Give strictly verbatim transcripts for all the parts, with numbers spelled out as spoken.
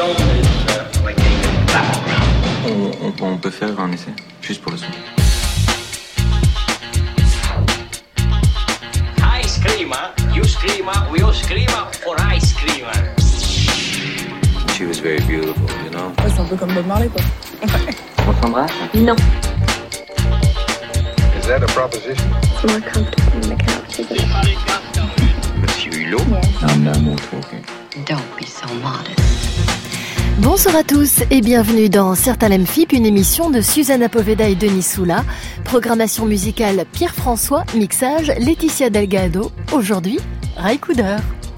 On, on, on peut faire un essai, juste pour le son. Ice creamer, you screamer, we all screamer for ice creamer. She was very beautiful, you know. Ouais, c'est un peu comme Bob Marley, quoi. On s'embrasse? Non. Is that a proposition? It's more comfortable on the couch, isn't it? Monsieur Hulot? No, no more talking. Don't be so modest. Bonsoir à tous et bienvenue dans Certains F I P, une émission de Susanna Poveda et Denis Soula. Programmation musicale Pierre-François, mixage Laetitia Delgado. Aujourd'hui, Ry Cooder.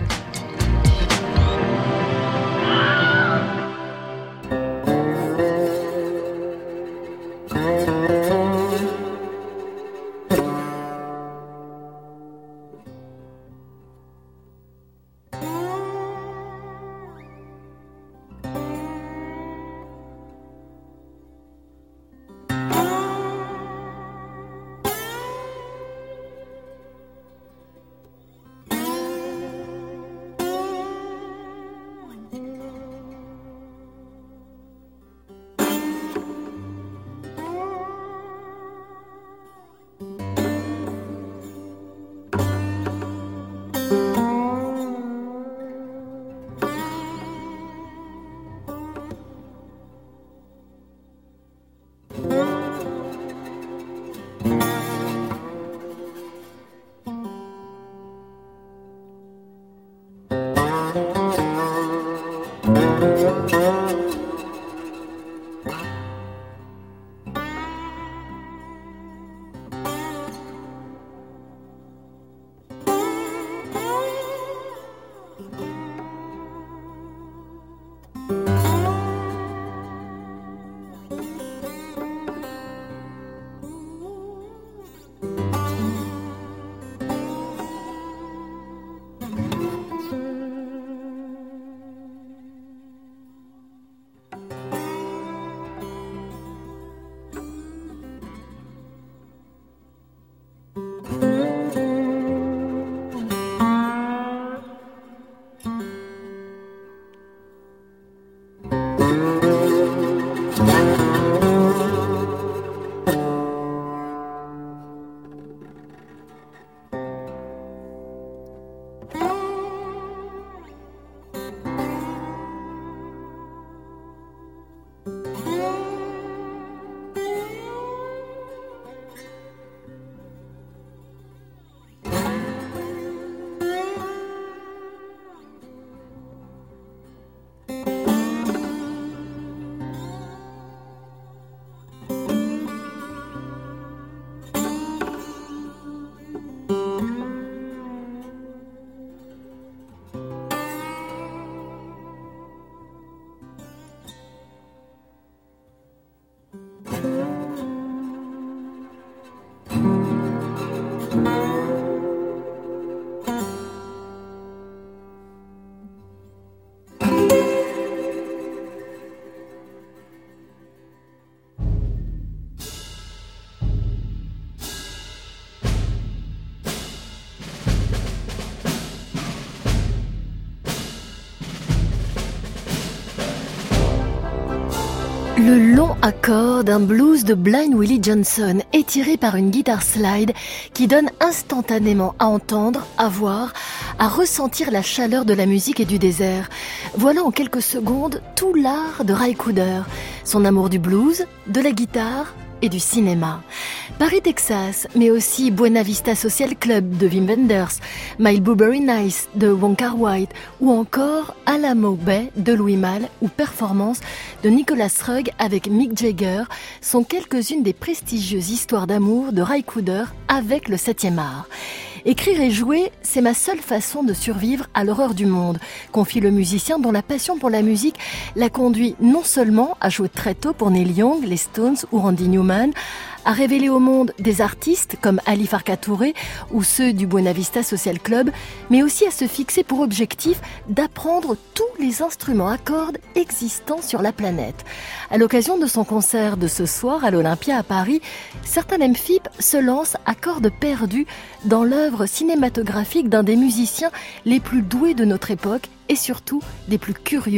Le long accord d'un blues de Blind Willie Johnson étiré par une guitare slide qui donne instantanément à entendre, à voir, à ressentir la chaleur de la musique et du désert. Voilà en quelques secondes tout l'art de Ry Cooder, son amour du blues, de la guitare et du cinéma. Paris, Texas, mais aussi Buena Vista Social Club de Wim Wenders, My Blueberry Nights de Wong Kar-wai ou encore Alamo Bay de Louis Malle ou Performance de Nicholas Rugg avec Mick Jagger sont quelques-unes des prestigieuses histoires d'amour de Ry Cooder avec le septième art. Écrire et jouer, c'est ma seule façon de survivre à l'horreur du monde, confie le musicien dont la passion pour la musique l'a conduit non seulement à jouer très tôt pour Neil Young, les Stones ou Randy Newman, à révéler au monde des artistes comme Ali Farka Touré ou ceux du Buena Vista Social Club, mais aussi à se fixer pour objectif d'apprendre tous les instruments à cordes existants sur la planète. À l'occasion de son concert de ce soir à l'Olympia à Paris, certains M F I P se lancent à cordes perdues dans l'œuvre cinématographique d'un des musiciens les plus doués de notre époque et surtout des plus curieux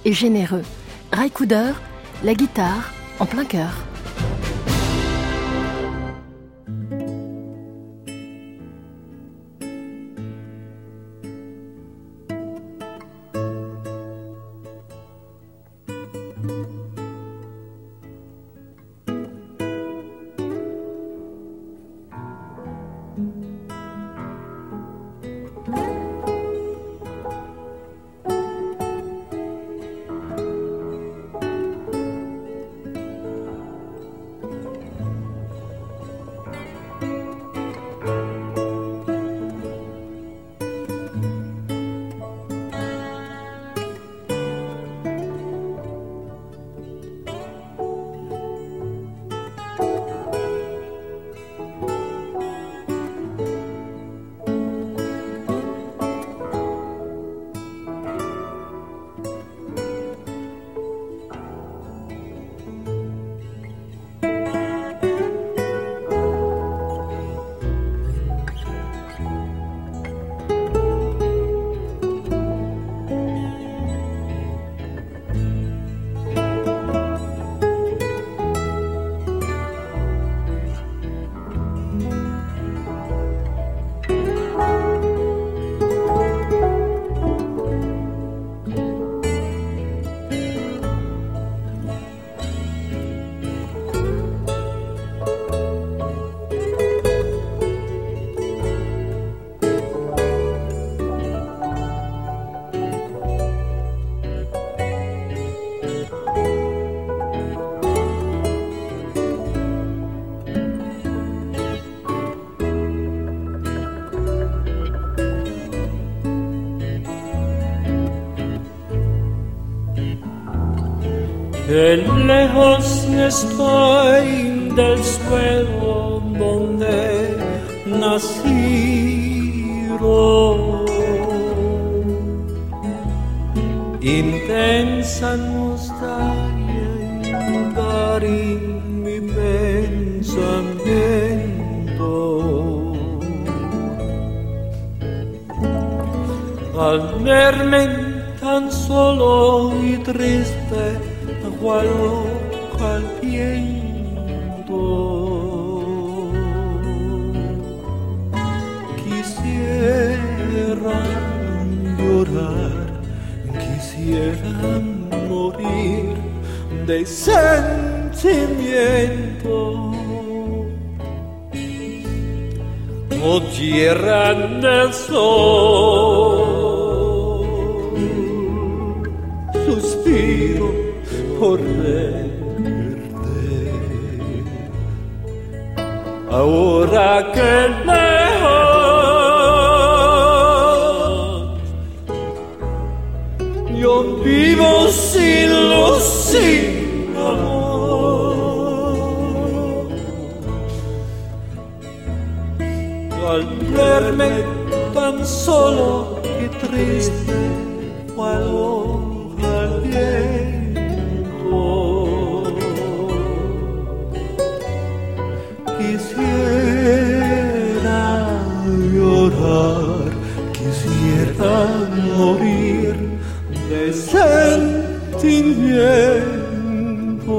et généreux. Ry Cooder, la guitare en plein cœur. Que lejos estoy del suelo donde nací. Intensa nostalgia invadir mi pensamiento. Al verme tan solo y triste, cual hoja al viento, quisiera llorar, quisiera morir de sentimiento. Oh tierra del sol, suspiro por verte, ahora que lejos yo vivo sin luz, sin amor. Al verme tan solo y triste, cual hoja al viento, quisiera llorar, quisiera morir de sentimiento.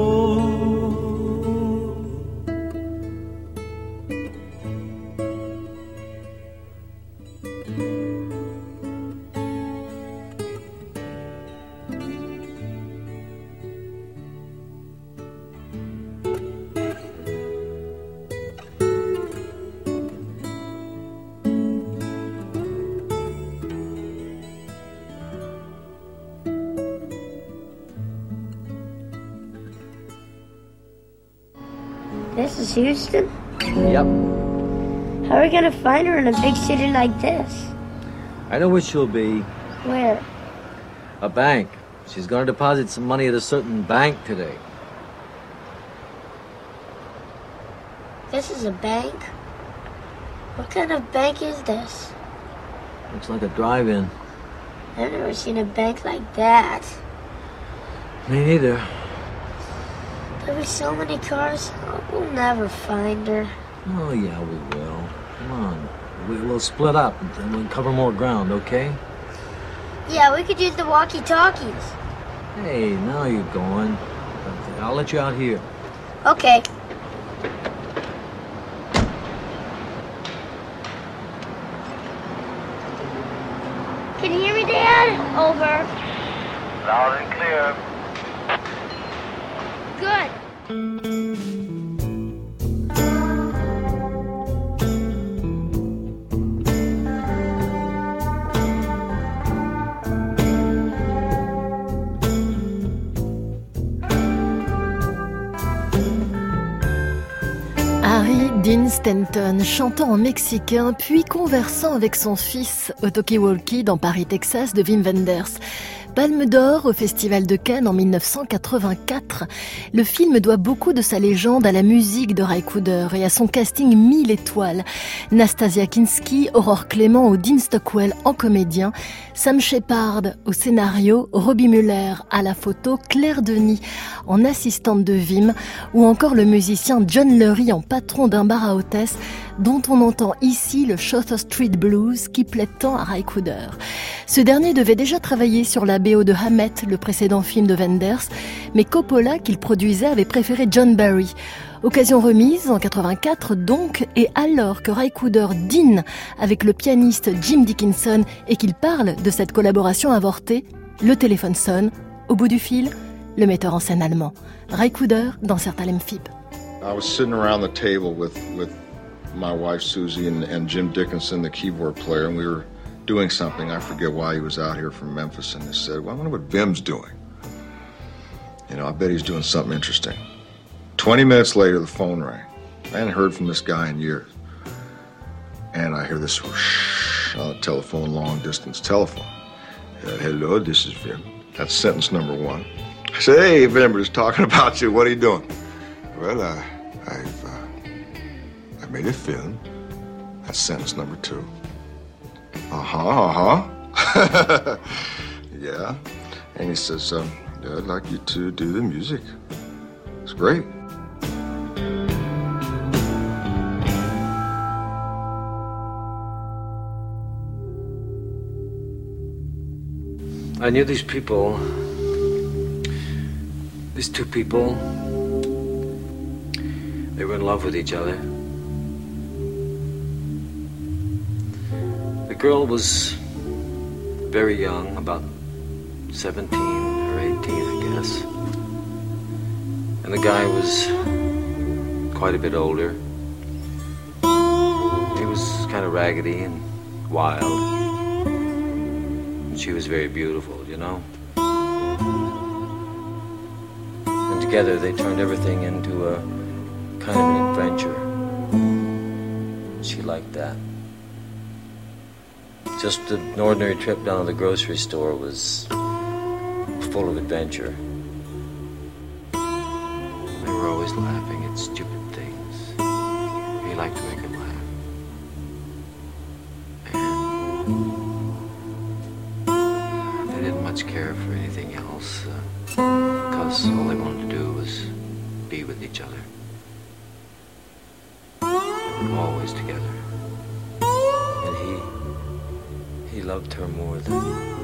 This is Houston? Yep. How are we gonna find her in a big city like this? I know where she'll be. Where? A bank. She's gonna deposit some money at a certain bank today. This is a bank? What kind of bank is this? Looks like a drive-in. I've never seen a bank like that. Me neither. There'll be so many cars, we'll never find her. Oh, yeah, we will. Come on. We, we'll split up and we'll cover more ground, okay? Yeah, we could use the walkie-talkies. Hey, now you're going. I'll let you out here. Okay. Can you hear me, Dad? Over. Loud and clear. Good. Harry Dean Stanton, chantant en mexicain, puis conversant avec son fils au talkie-walkie dans Paris, Texas, de Wim Wenders. Palme d'or au Festival de Cannes en mille neuf cent quatre-vingt-quatre. Le film doit beaucoup de sa légende à la musique de Ry Cooder et à son casting mille étoiles. Nastasia Kinski, Aurore Clément ou Dean Stockwell en comédien, Sam Shepard au scénario, Robbie Muller à la photo, Claire Denis en assistante de Wim ou encore le musicien John Lurie en patron d'un bar à hôtesse dont on entend ici le Shorter Street Blues qui plaît tant à Ry Cooder. Ce dernier devait déjà travailler sur la B O de Hammett, le précédent film de Wenders, mais Coppola, qu'il produisait, avait préféré John Barry. Occasion remise en quatre-vingt-quatre donc, et alors que Ry Cooder dîne avec le pianiste Jim Dickinson et qu'il parle de cette collaboration avortée, le téléphone sonne. Au bout du fil, le metteur en scène allemand. Ry Cooder dans Certains Lemphib. I was sitting around the table with, with my wife Susie and, and Jim Dickinson, the keyboard player, and we were doing something. I forget why he was out here from Memphis, and they said, well, I wonder what Vim's doing. You know, I bet he's doing something interesting. Twenty minutes later, the phone rang. I hadn't heard from this guy in years. And I hear this whoosh on the telephone, long-distance telephone. Uh, hello, this is Vim. That's sentence number one. I said, hey, Vim, we're just talking about you. What are you doing? Well, uh, I've, uh, I made a film. That's sentence number two. Uh-huh, uh-huh. Yeah. And he says, um, yeah, I'd like you to do the music. It's great. I knew these people, these two people, they were in love with each other. The girl was very young, about seventeen or eighteen, I guess. And the guy was quite a bit older. He was kind of raggedy and wild. She was very beautiful, you know. And together they turned everything into a kind of an adventure. She liked that. Just an ordinary trip down to the grocery store was full of adventure. They were always laughing at stupid things. He liked to make them laugh. Care for anything else uh, because all they wanted to do was be with each other. They were always together, and he he loved her more than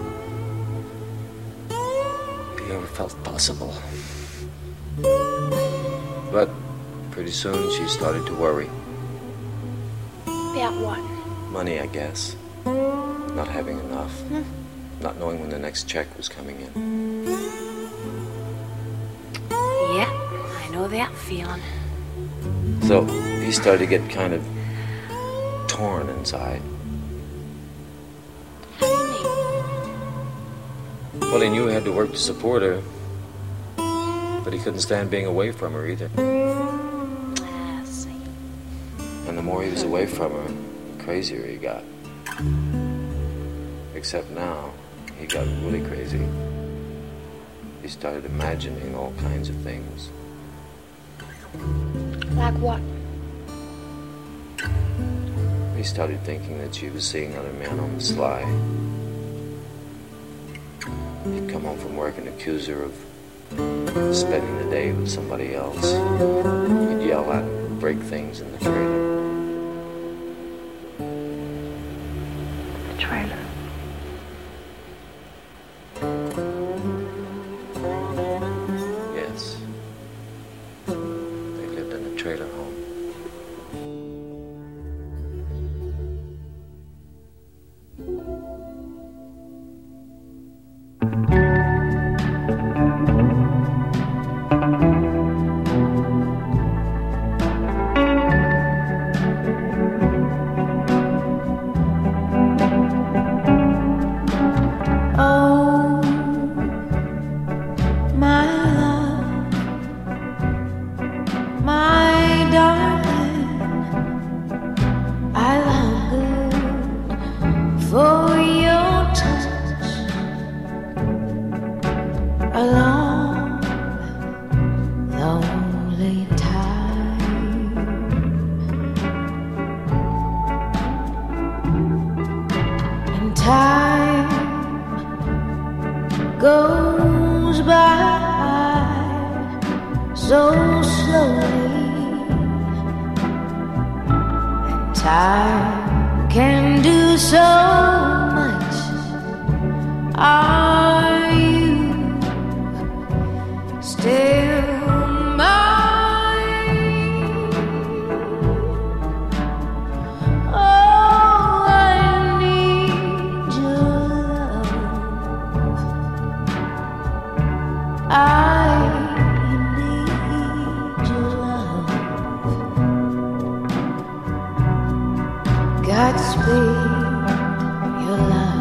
he ever felt possible. But pretty soon she started to worry. About what? Money, I guess. Not having enough. Hmm. Not knowing when the next check was coming in. Yeah, I know that feeling. So he started to get kind of torn inside. How do you mean? Well, he knew he had to work to support her, but he couldn't stand being away from her either. I see. And the more he was away from her, the crazier he got. Except now, he got really crazy. He started imagining all kinds of things. Like what? He started thinking that she was seeing other men on the sly. He'd come home from work and accuse her of spending the day with somebody else. He'd yell at her and break things in the trailer. The trailer. Time goes by so slowly, and time can do so much. Are you still mine? Oh, I need your love. I need your love. Godspeed, your love.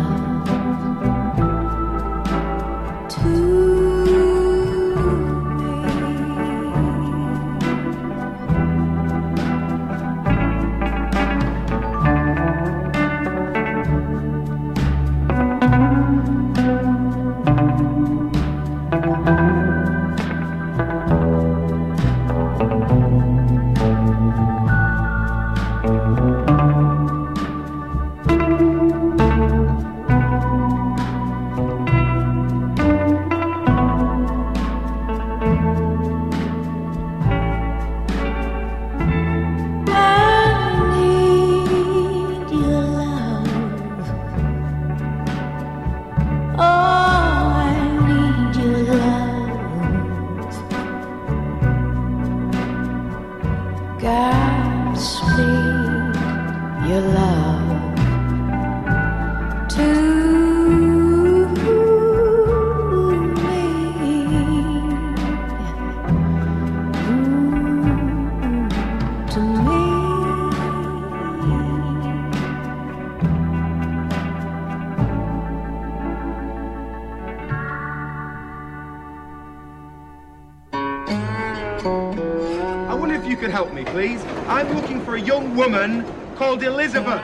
Woman called Elizabeth.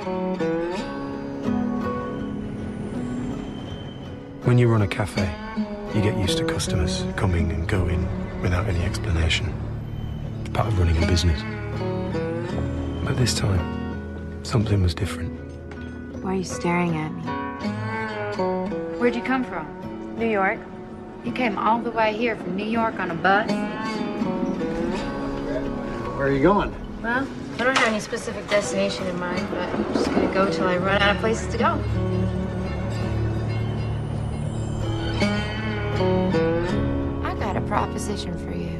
When you run a cafe, you get used to customers coming and going without any explanation. It's part of running a business. But this time, something was different. Why are you staring at me? Where'd you come from? New York? You came all the way here from New York on a bus? Where are you going? Well, I don't have any specific destination in mind, but I'm just gonna go till I run out of places to go. I got a proposition for you.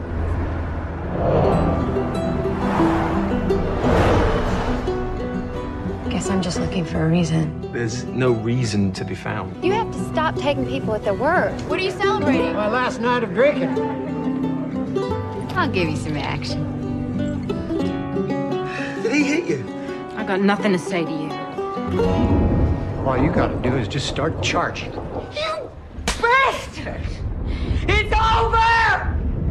Guess I'm just looking for a reason. There's no reason to be found. You have to stop taking people at their word. What are you celebrating? My last night of drinking. I'll give you some action. Did he hit you? I got nothing to say to you. All you gotta do is just start charging. You bastard! It's over!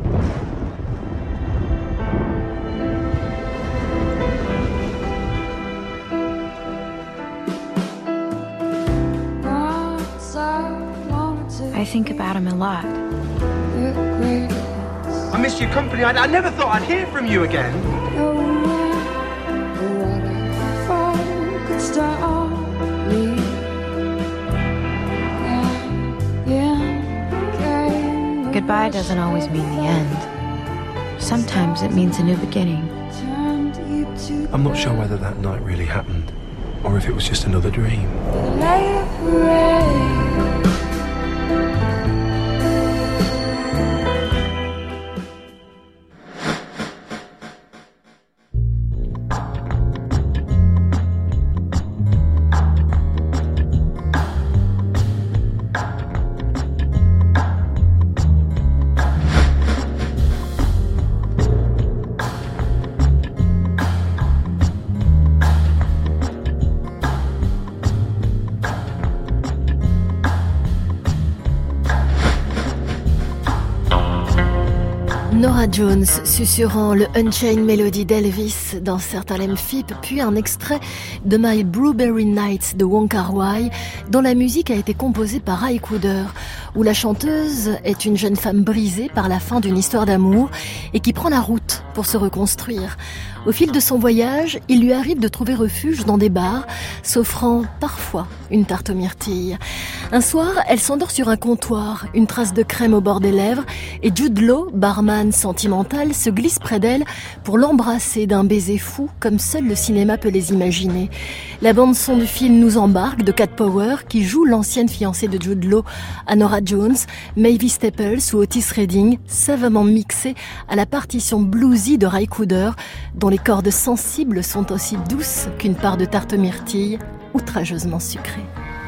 I think about him a lot. I missed your company. I, I never thought I'd hear from you again. Goodbye doesn't always mean the end. Sometimes it means a new beginning. I'm not sure whether that night really happened, or if it was just another dream. Norah Jones susurrant le Unchained Melody d'Elvis dans Sertalem Phip, puis un extrait de My Blueberry Nights de Wong Kar-wai, dont la musique a été composée par Ray Cooder, où la chanteuse est une jeune femme brisée par la fin d'une histoire d'amour et qui prend la route pour se reconstruire. Au fil de son voyage, il lui arrive de trouver refuge dans des bars, s'offrant parfois une tarte aux myrtilles. Un soir, elle s'endort sur un comptoir, une trace de crème au bord des lèvres, et Jude Law, barman sentimental, se glisse près d'elle pour l'embrasser d'un baiser fou, comme seul le cinéma peut les imaginer. La bande-son du film nous embarque de Cat Power, qui joue l'ancienne fiancée de Jude Law, Anora Jones, Mavis Staples ou Otis Redding, savamment mixée à la partition bluesy de Ry Cooder, dont les cordes sensibles sont aussi douces qu'une part de tarte myrtille outrageusement sucrée.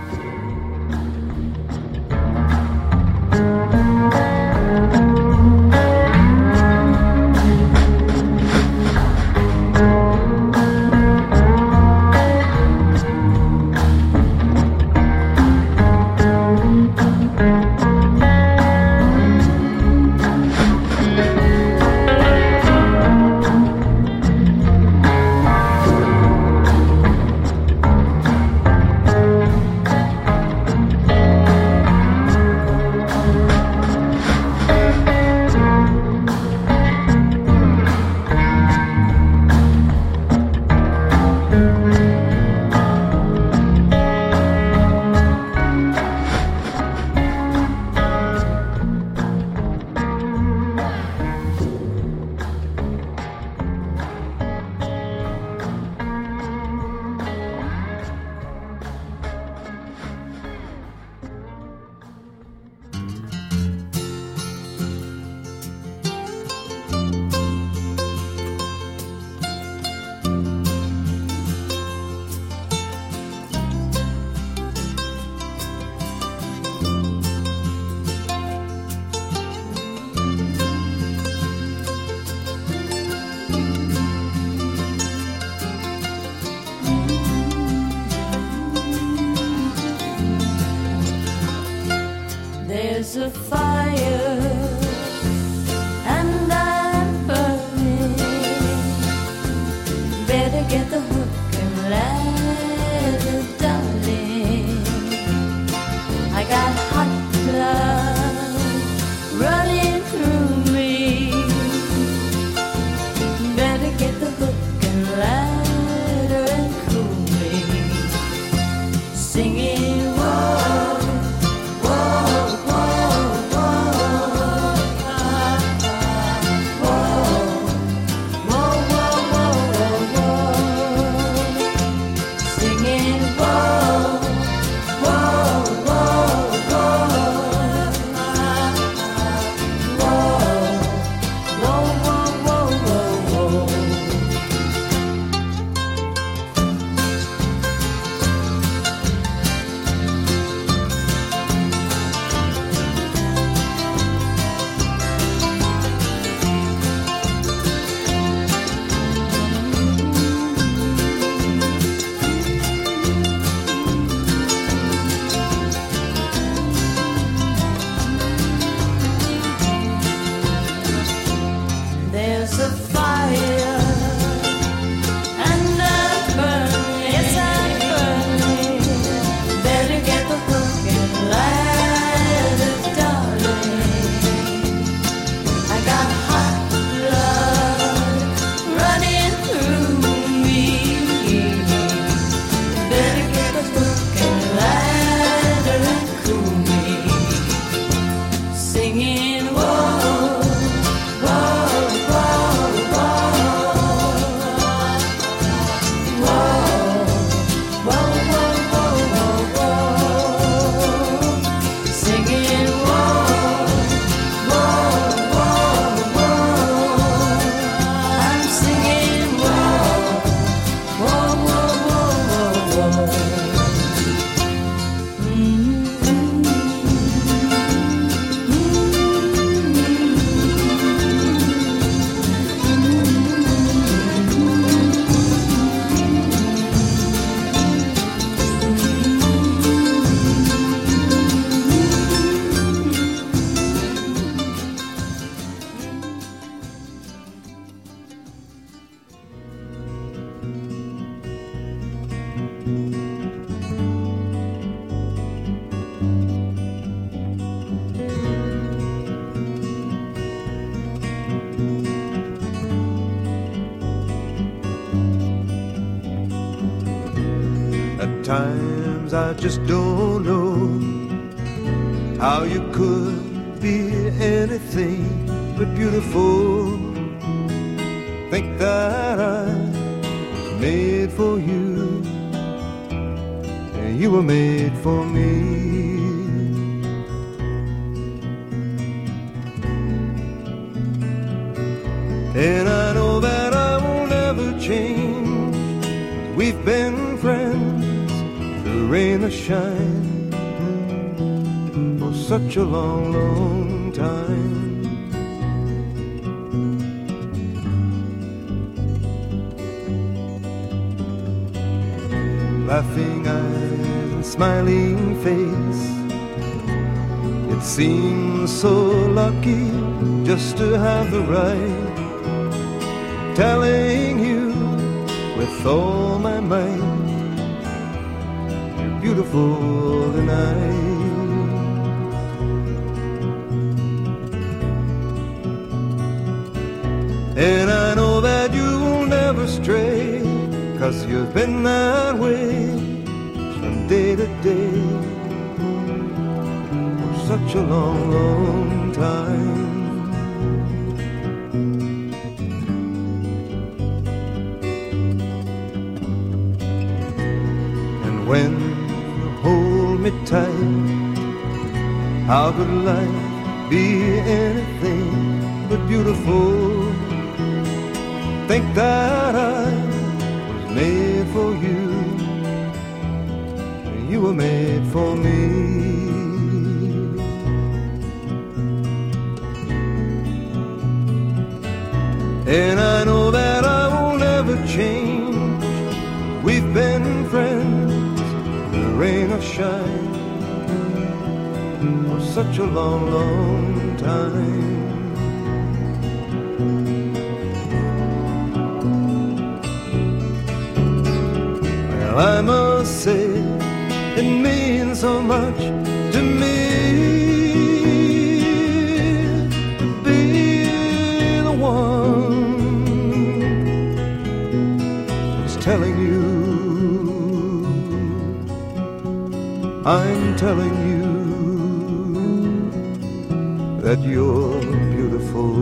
There's a fire and I'm burning. Better get the hook and let it, darling. I got hot blood running through me. Better get the hook and ladder and cool me. Singing, whoa, whoa, whoa, whoa, whoa, whoa, whoa, whoa, whoa. Singing, whoa, whoa, whoa, whoa, whoa, whoa, whoa, whoa, whoa. There's a fire and I'm burning, yes I'm burning. Better get the hook and light it, darling. I got hot blood running through me. Better get the hook and light it and cool me. Singing, whoa, whoa, whoa, whoa, whoa, whoa, whoa, whoa, whoa. Singing, whoa, whoa, whoa, whoa. I'm singing, whoa, whoa, whoa, whoa, whoa, whoa. At times I just don't know how you could be anything but beautiful. Think that I was made for you, and you were made for me. And I know that I won't ever change. We've been friends through rain or shine for such a long, long time. Laughing eyes and smiling face, it seems so lucky just to have the right telling you with all my might, you're beautiful tonight. And I know that you will never stray, 'cause you've been that way from day to day for such a long, long time. When you hold me tight, how could life be anything but beautiful? Think that I was made for you, and you were made for me. And I know that I won't ever change. We've been friends, rain or shine, for such a long, long time. Well, I must say it means so much to me to be the one who's telling you, I'm telling you that you're beautiful.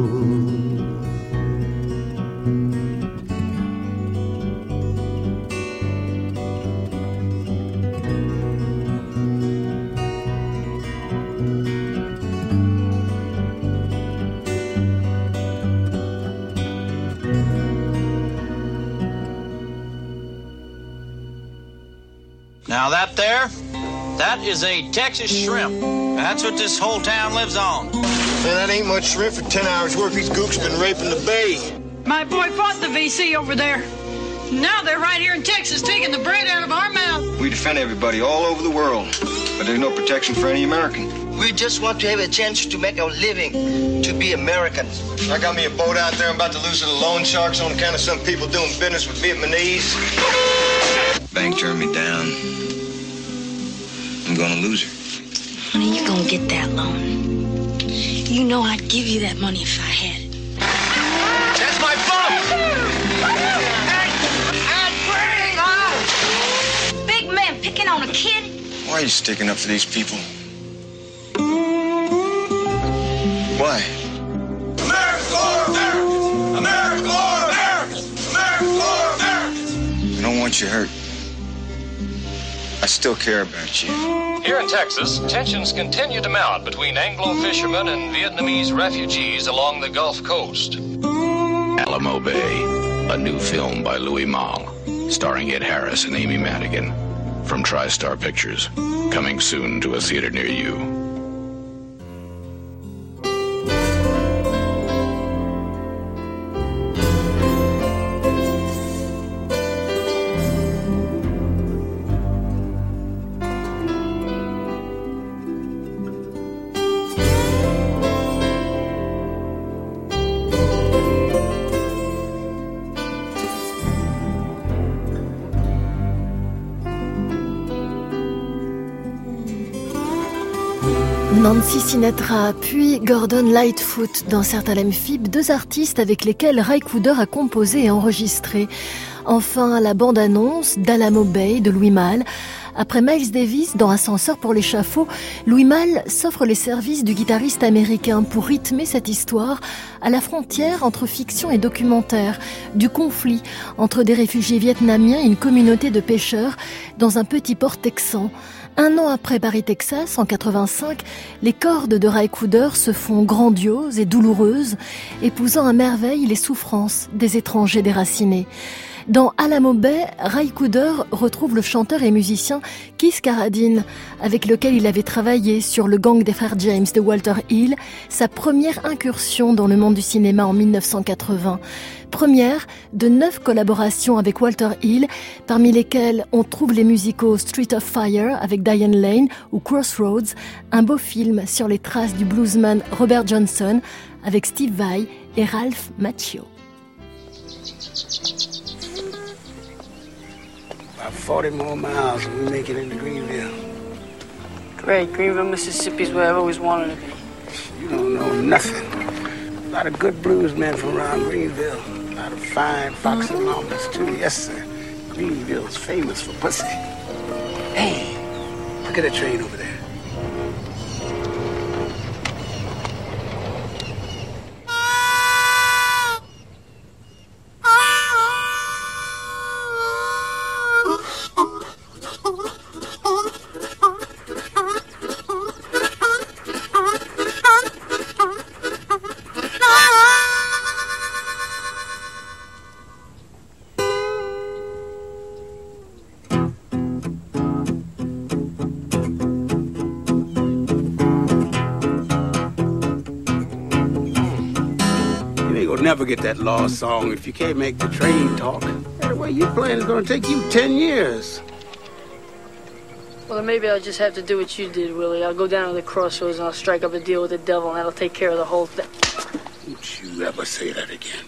Now that there, that is a Texas shrimp. That's what this whole town lives on. Man, that ain't much shrimp for ten hours work. These gooks been raping the bay. My boy fought the V C over there. Now they're right here in Texas taking the bread out of our mouth. We defend everybody all over the world, but there's no protection for any American. We just want to have a chance to make our living, to be Americans. I got me a boat out there. I'm about to lose to the loan sharks on account of some people doing business with Vietnamese. Bank turned me down. I'm gonna lose her. Honey, you gonna get that loan. You know I'd give you that money if I had it. That's my boat! Big man picking on a kid? Why are you sticking up for these people? Why? America for Americans! America for Americans! America for Americans! I don't want you hurt. I still care about you. Here in Texas, tensions continue to mount between Anglo fishermen and Vietnamese refugees along the Gulf Coast. Alamo Bay, a new film by Louis Malle, starring Ed Harris and Amy Madigan, from TriStar Pictures, coming soon to a theater near you. Nancy Sinatra, puis Gordon Lightfoot dans certains Amphibes, deux artistes avec lesquels Ry Cooder a composé et enregistré. Enfin, la bande-annonce d'Alamo Bay de Louis Malle. Après Miles Davis dans Ascenseur pour l'échafaud, Louis Malle s'offre les services du guitariste américain pour rythmer cette histoire à la frontière entre fiction et documentaire, du conflit entre des réfugiés vietnamiens et une communauté de pêcheurs dans un petit port texan. Un an après Paris, Texas, en quatre-vingt-cinq, les cordes de Ry Cooder se font grandioses et douloureuses, épousant à merveille les souffrances des étrangers déracinés. Dans Alamo Bay, Ry Cooder retrouve le chanteur et musicien Keith Carradine, avec lequel il avait travaillé sur Le Gang des frères James de Walter Hill, sa première incursion dans le monde du cinéma en mille neuf cent quatre-vingts. Première de neuf collaborations avec Walter Hill, parmi lesquelles on trouve les musicaux Street of Fire avec Diane Lane ou Crossroads, un beau film sur les traces du bluesman Robert Johnson avec Steve Vai et Ralph Macchio. About forty more miles and we make it into Greenville. Great, Greenville, Mississippi's where I've always wanted to be. You don't know nothing. A lot of good blues men from around Greenville. A lot of fine foxy mamas too, yes sir. Greenville's famous for pussy. Hey, look at the train over there. Never get that lost song if you can't make the train talk. The way you playing is gonna take you ten years. Well, then maybe I'll just have to do what you did, Willie. I'll go down to the crossroads and I'll strike up a deal with the devil and that'll take care of the whole thing. Don't you ever say that again.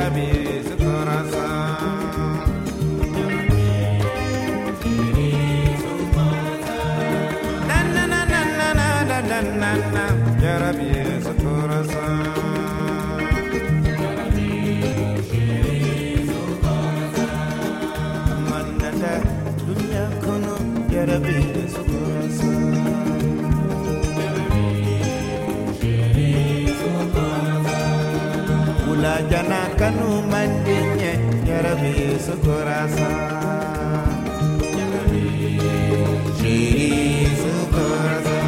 Jarabi su corazón. Na na na na na na na na na. Jarabi su corazón. Manada dunya kono jarabi su corazón. La jana kanu mandinya jarabi su corazón. Shiri su corazón.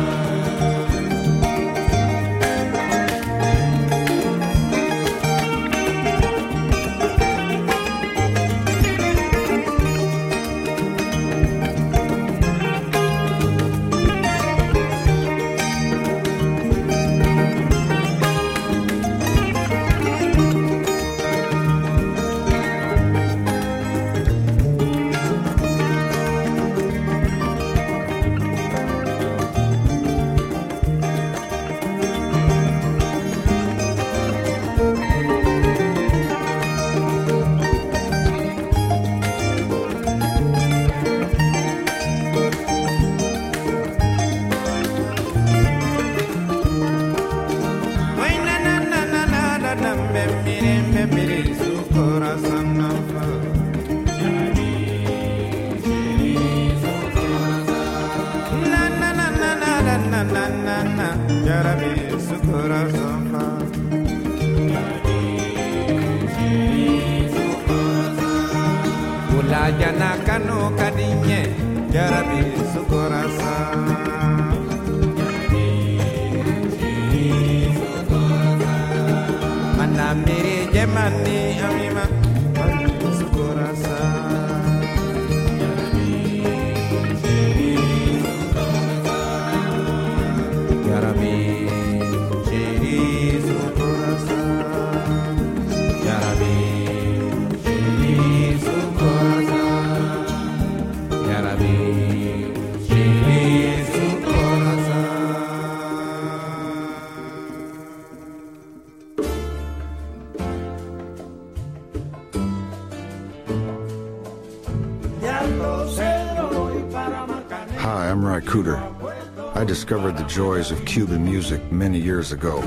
Hi, I'm Ry Cooder. I discovered the joys of Cuban music many years ago.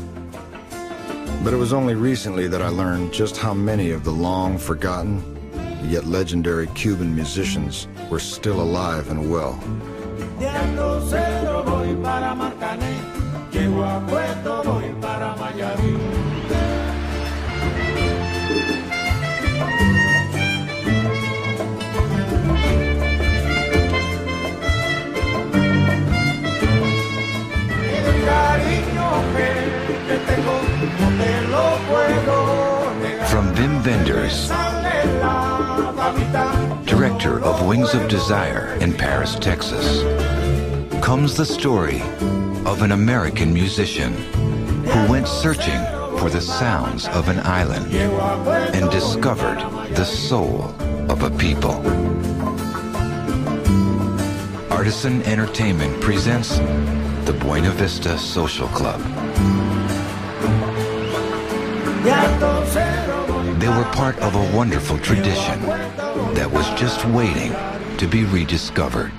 But it was only recently that I learned just how many of the long forgotten, yet legendary Cuban musicians were still alive and well. From Wim Wenders, director of Wings of Desire in Paris, Texas, comes the story of an American musician who went searching for the sounds of an island and discovered the soul of a people. Artisan Entertainment presents the Buena Vista Social Club. They were part of a wonderful tradition that was just waiting to be rediscovered.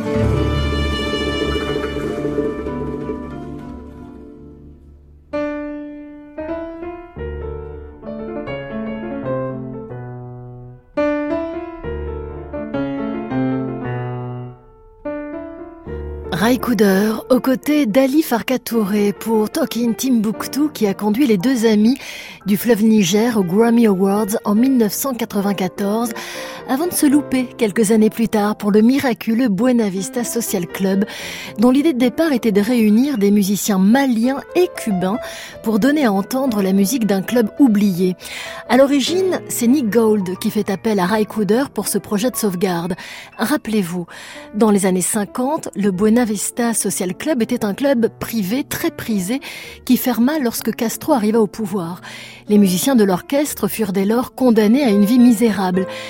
Ry Cooder aux côtés d'Ali Farka Touré pour Talking Timbuktu qui a conduit les deux amis du fleuve Niger aux Grammy Awards en dix-neuf cent quatre-vingt-quatorze avant de se louper quelques années plus tard pour le miraculeux Buena Vista Social Club dont l'idée de départ était de réunir des musiciens maliens et cubains pour donner à entendre la musique d'un club oublié. À l'origine, c'est Nick Gold qui fait appel à Ry Cooder pour ce projet de sauvegarde. Rappelez-vous, dans les années cinquante, le Buena Vista Social Club était un club privé très prisé qui ferma lorsque Castro arriva au pouvoir. Les musiciens de l'orchestre furent dès lors condamnés à une vie misérable. C'est ce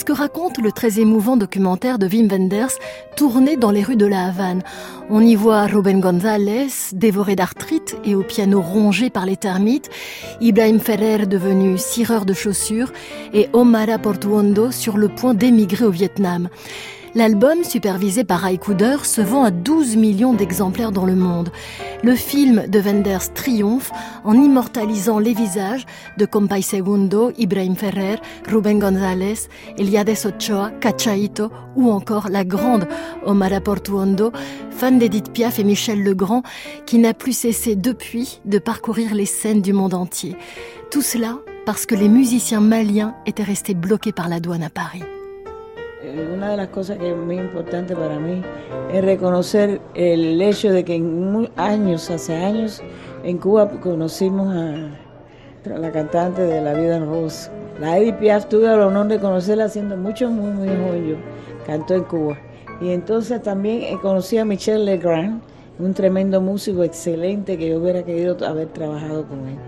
que raconte le très émouvant documentaire de Wim Wenders, tourné dans les rues de la Havane. On y voit Rubén González, dévoré d'arthrite et au piano rongé par les termites, Ibrahim Ferrer devenu cireur de chaussures et Omara Portuondo sur le point d'émigrer au Vietnam. L'album, supervisé par Ray Cooder, se vend à douze millions d'exemplaires dans le monde. Le film de Wenders triomphe en immortalisant les visages de Compay Segundo, Ibrahim Ferrer, Rubén González, Eliades Ochoa, Cachaito ou encore la grande Omara Portuondo, fan d'Edith Piaf et Michel Legrand, qui n'a plus cessé depuis de parcourir les scènes du monde entier. Tout cela parce que les musiciens maliens étaient restés bloqués par la douane à Paris. Una de las cosas que es muy importante para mí es reconocer el hecho de que en años, hace años, en Cuba conocimos a la cantante de La Vida en Rose. La Edith Piaf, tuve el honor de conocerla siendo mucho, muy, muy joven. Yo cantó en Cuba. Y entonces también conocí a Michel Legrand, un tremendo músico excelente que yo hubiera querido haber trabajado con él.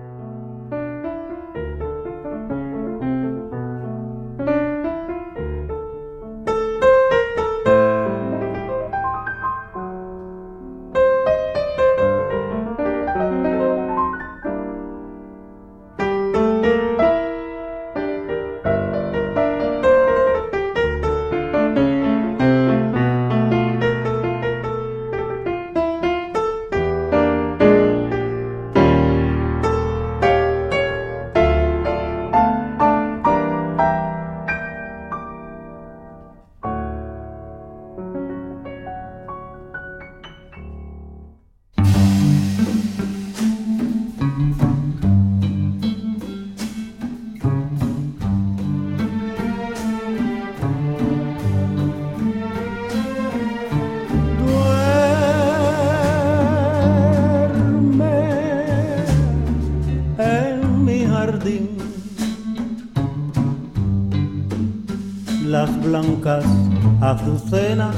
Las blancas azucenas,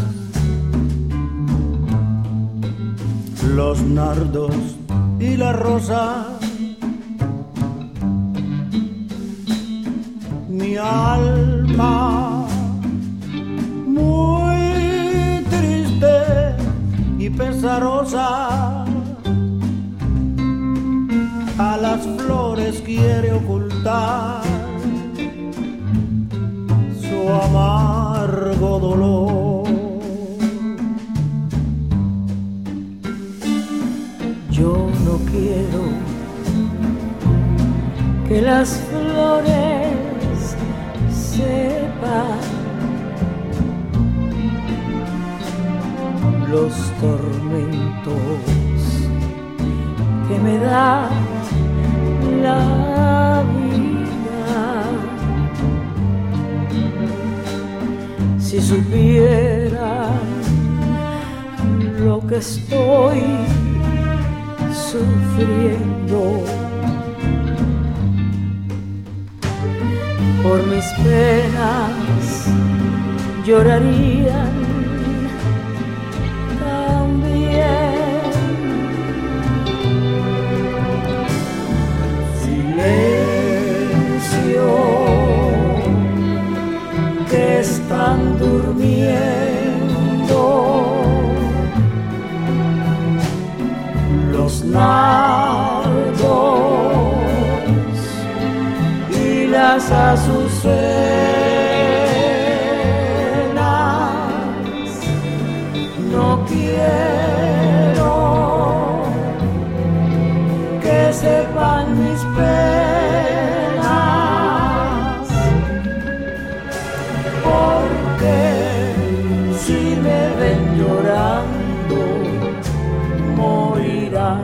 los nardos y la rosa, mi alma muy triste y pesarosa a las flores quiere ocultar su amargo dolor. Yo no quiero que las flores sepan los tormentos que me da la vida. Si supieran lo que estoy sufriendo por mis penas, llorarían también. Silencio, que están durmiendo los nardos y las azucenas. No quiero que sepan mis penas, porque si me ven llorando morirán.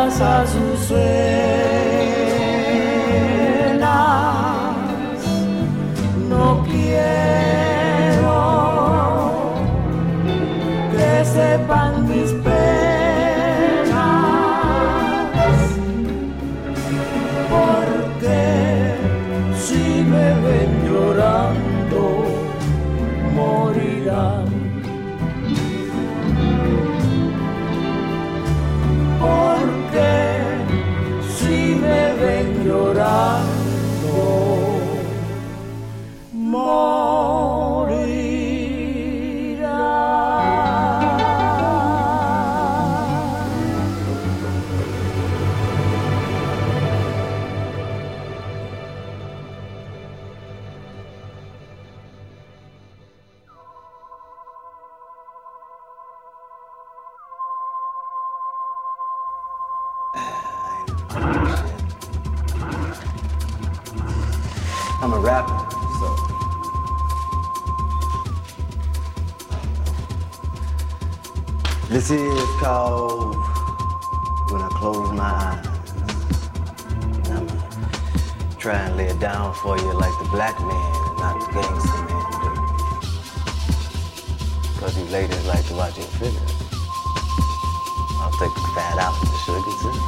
las azucenas. No quiero que sepan mis penas, porque si me ven llorando morirán. Porque si me ven llorando, morirán. I'm a rapper, so this is called When I Close My Eyes. And I'm gonna try and lay it down for you like the black man and not the gangster man do. Cause you ladies like to watch your figures. I'll take the fat out and the sugar too.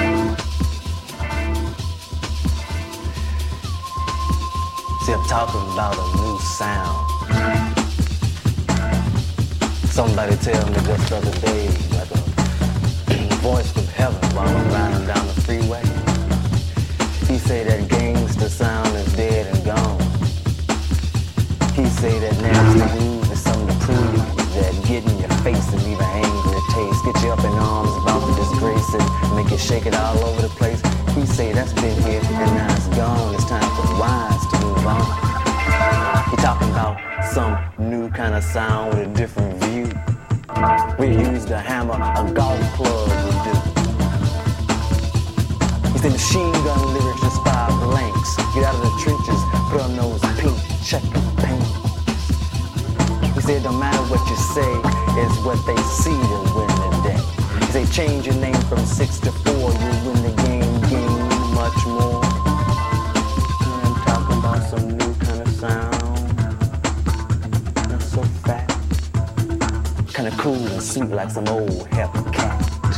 See, I'm talking about a new sound. Somebody tell me just the other day, like a voice from heaven while I'm riding down the freeway. He say that gangster sound is dead and gone. He say that nasty groove is something to prove, that get in your face and leave an angry taste, get you up in arms about the disgrace and make you shake it all over the place. He say that's been here and now it's gone. It's time for the wise to move on. He talking about some new kind of sound with a different view. We use the hammer, a golf club would do. He said machine gun lyrics, just five blanks. Get out of the trenches, put on those pink checker pants. He said no matter what you say, it's what they see to win the day. He said change your name from six to four, you win the game, game much more. And I'm talking about some new kind of sound. Not so fat, kinda cool and sweet like some old heifer cat.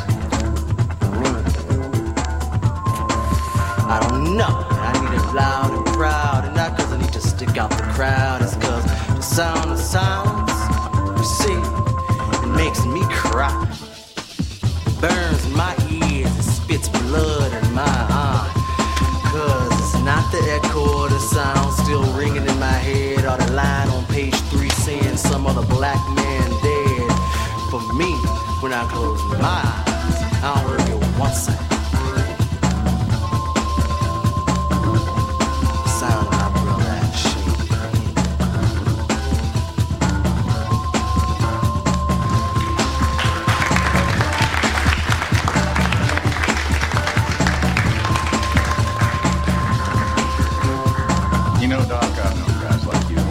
I don't know, I need it loud and proud, and not cause I need to stick out the crowd, it's cause the sound of silence, you see, it makes me cry. Burns my ears, it spits blood in my eye. Cause it's not the echo of the sound still ringing in my head, or the line on page three saying some other black man dead. For me, when I close my eyes, I don't hear one sound. Sound of my brother and shit. You know, Doc, I've known guys like you.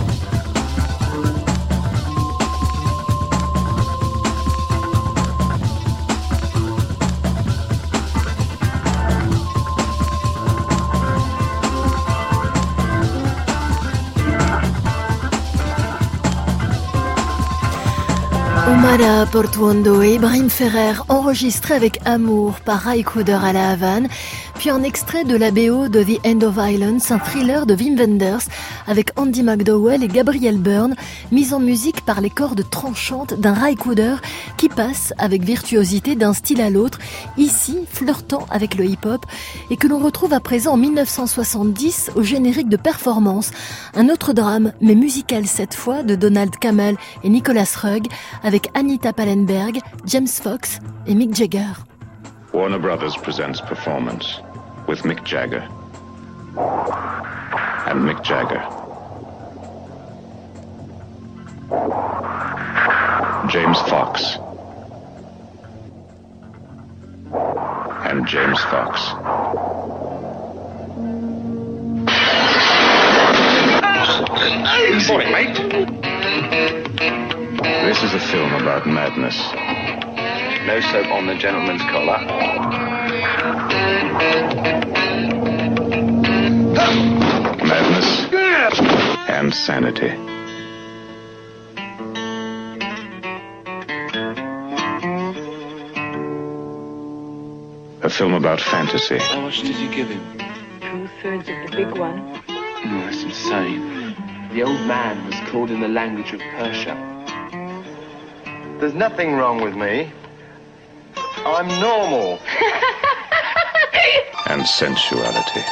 Omala Portuondo et Ibrahim Ferrer, enregistré avec amour par Ray Cooder à la Havane, puis un extrait de la B O de The End of Violence, un thriller de Wim Wenders avec Andy McDowell et Gabriel Byrne, mise en musique par les cordes tranchantes d'un Ray Cooder qui passe avec virtuosité d'un style à l'autre, ici flirtant avec le hip-hop, et que l'on retrouve à présent en mille neuf cent soixante-dix au générique de Performance, un autre drame, mais musical cette fois, de Donald Cammell et Nicholas Rugg, avec Anita Pallenberg, James Fox et Mick Jagger. Warner Brothers presents Performance with Mick Jagger. And Mick Jagger. James Fox. And James Fox. Morning, mate. This is a film about madness. No soap on the gentleman's collar. madness, and sanity. A film about fantasy. How much did you give him? Two-thirds of the big one. Oh, that's insane. The old man was called in the language of Persia. There's nothing wrong with me. I'm normal. And sensuality.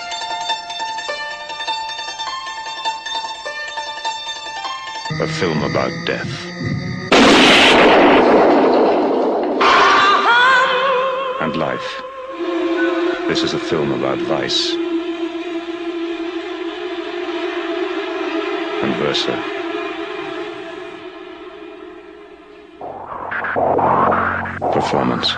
A film about death. And life. This is a film about vice. And versa. Performance.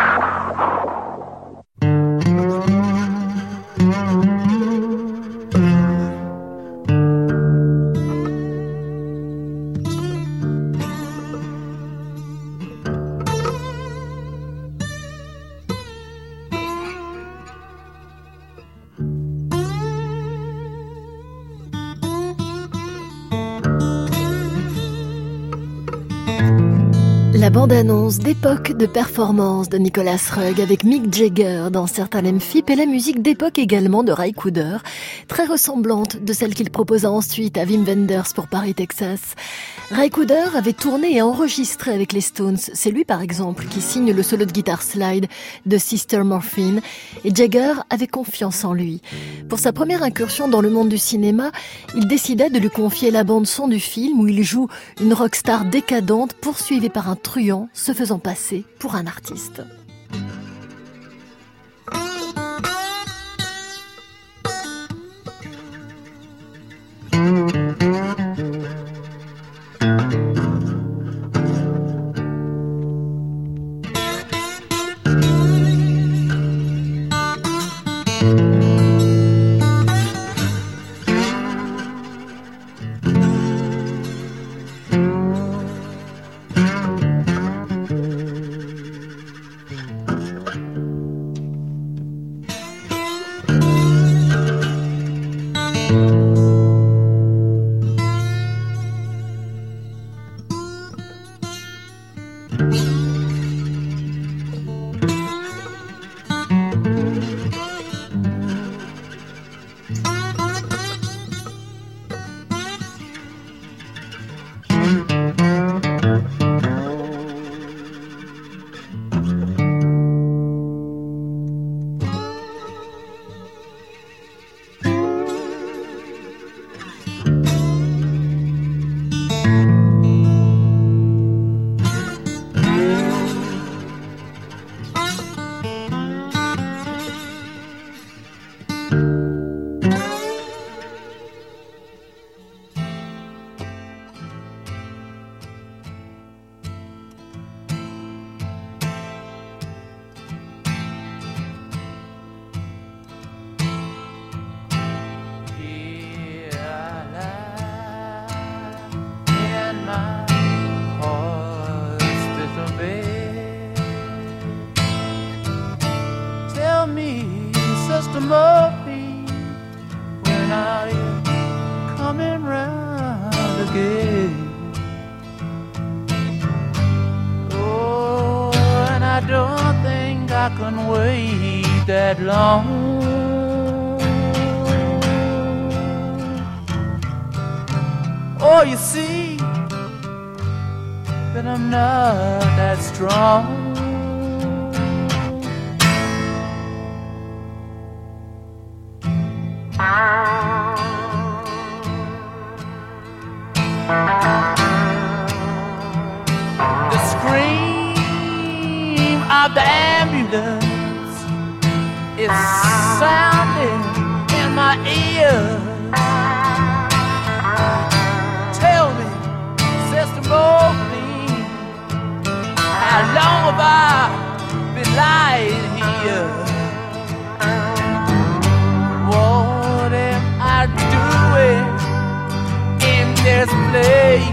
La bande-annonce d'époque de performance de Nicholas Rugg avec Mick Jagger dans certains M F I P et la musique d'époque également de Ry Cooder, très ressemblante de celle qu'il proposa ensuite à Wim Wenders pour Paris, Texas. Ry Cooder avait tourné et enregistré avec les Stones. C'est lui par exemple qui signe le solo de guitare slide de Sister Morphine et Jagger avait confiance en lui. Pour sa première incursion dans le monde du cinéma, il décida de lui confier la bande-son du film où il joue une rockstar décadente poursuivie par un truand se faisant passer pour un artiste. Oh, you see that I'm not that strong. The scream of the ambulance is sounding in my ear. Tell me, Sister Morphine, how long have I been lying here? What am I doing in this place?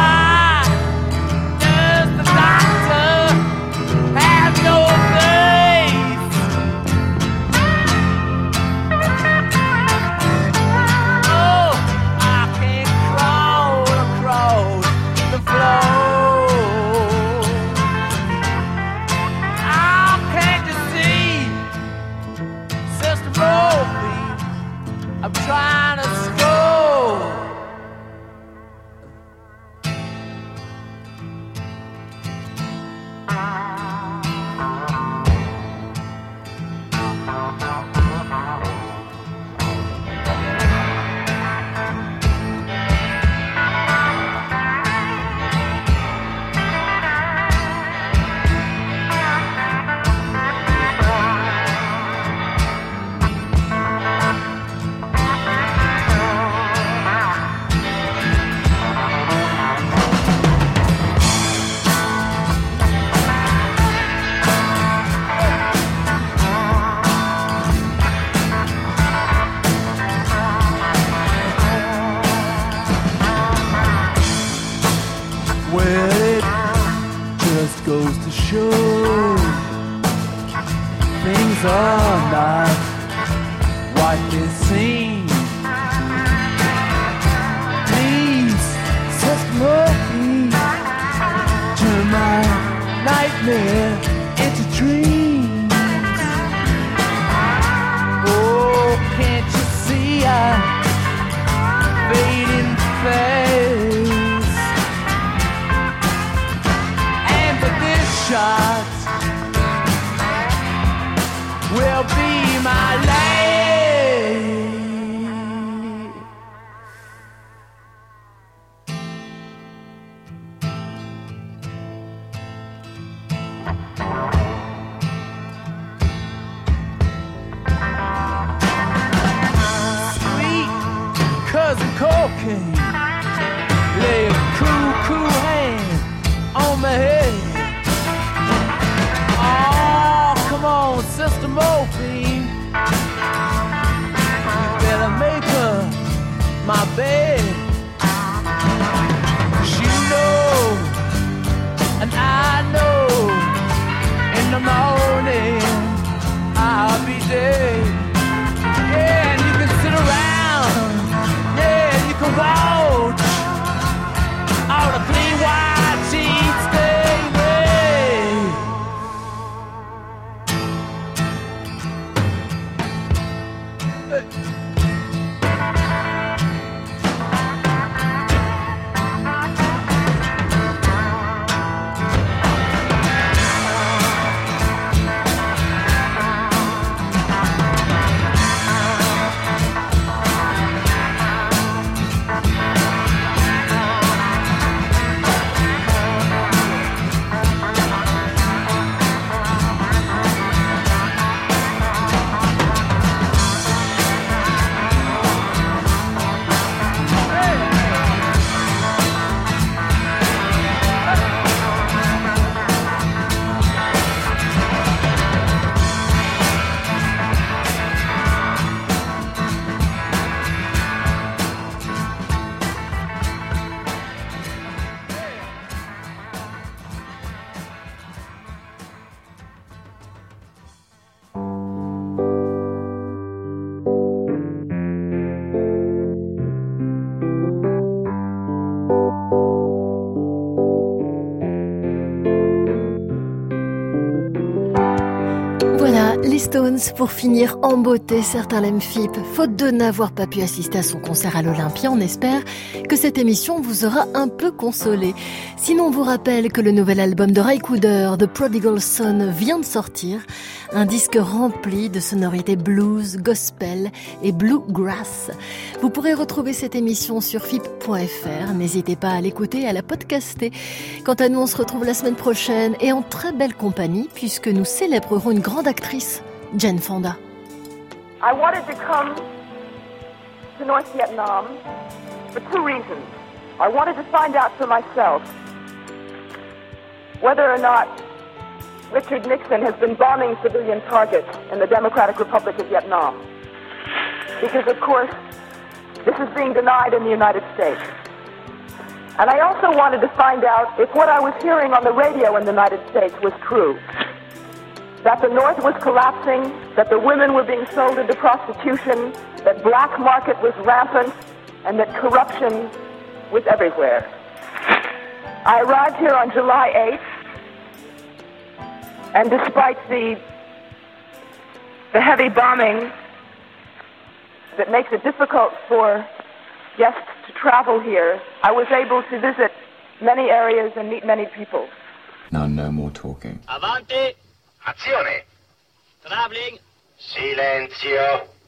Why does the doctor have no faith? Well, it just goes to show things are not what they seem. Please set me, turn my nightmare into dreams. Oh, can't you see I'm fading fast? And for this shot will be my last. Sweet cousin cocaine, lay a cool, cool hand on my head. Oh, come on, Sister Morphine, you better make her my bed. She knows, and I know, in the morning I'll be dead. Yeah, and you can sit around, yeah, you can watch all the clean white sheets stay away. Stones pour finir en beauté, certains l'aiment Phip. Faute de n'avoir pas pu assister à son concert à l'Olympia, on espère que cette émission vous aura un peu consolé. Sinon, on vous rappelle que le nouvel album de Ry Cooder, The Prodigal Son, vient de sortir. Un disque rempli de sonorités blues, gospel et bluegrass. Vous pourrez retrouver cette émission sur phip point f r. N'hésitez pas à l'écouter et à la podcaster. Quant à nous, on se retrouve la semaine prochaine et en très belle compagnie puisque nous célébrerons une grande actrice, Jane Fonda. I wanted to come to North Vietnam for two reasons. I wanted to find out for myself whether or not Richard Nixon has been bombing civilian targets in the Democratic Republic of Vietnam. Because, of course, this is being denied in the United States. And I also wanted to find out if what I was hearing on the radio in the United States was true. That the North was collapsing, that the women were being sold into prostitution, that black market was rampant, and that corruption was everywhere. I arrived here on July eighth, and despite the, the heavy bombing that makes it difficult for guests to travel here, I was able to visit many areas and meet many people. Now no more talking. Avanti! Azione! Traveling! Silenzio!